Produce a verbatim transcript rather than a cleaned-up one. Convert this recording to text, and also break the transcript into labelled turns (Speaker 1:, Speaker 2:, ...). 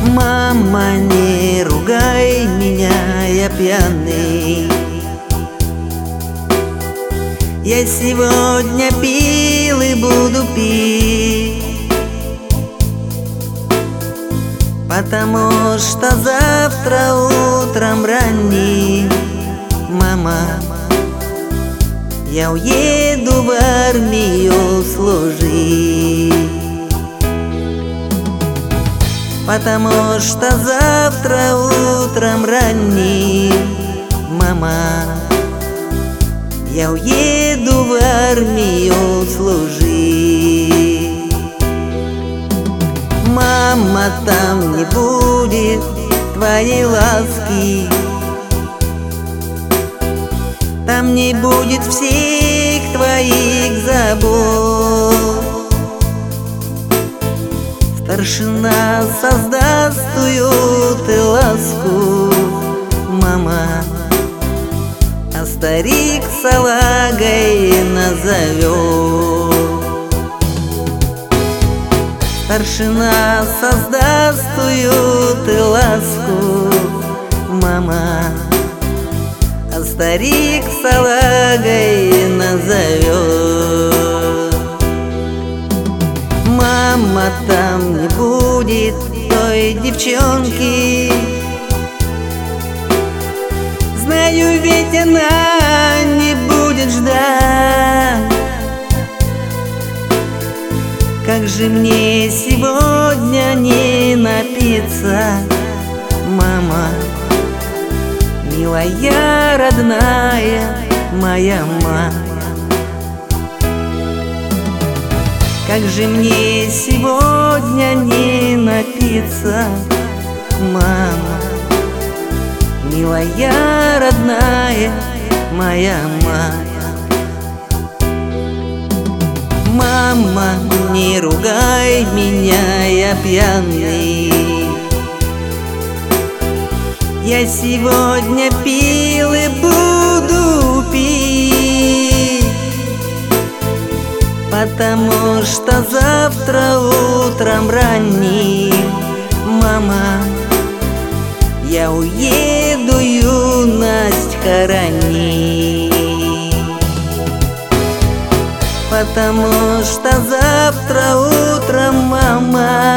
Speaker 1: Мама, не ругай меня, я пьяный. Я сегодня пил и буду пить, потому что завтра утром ранним, мама, я уеду в армию служить. Потому что завтра утром ранним, мама, я уеду в армию служить. Мама, там не будет твоей ласки, там не будет всех твоих забот. Старшина создаст уют и ласку, мама, а старик салагой назовет. Старшина создаст уют и ласку, мама, а старик салагой назовет. Мама, там не будет той девчонки, знаю, ведь она не будет ждать. Как же мне сегодня не напиться, мама, милая, родная моя мать. Как же мне сегодня не напиться, мама, милая, родная моя мать. Мама, не ругай меня, я пьяный. Я сегодня пил и буду пить, потому что завтра утром ранним, мама, я уеду юность хоронить. Потому что завтра утром, мама,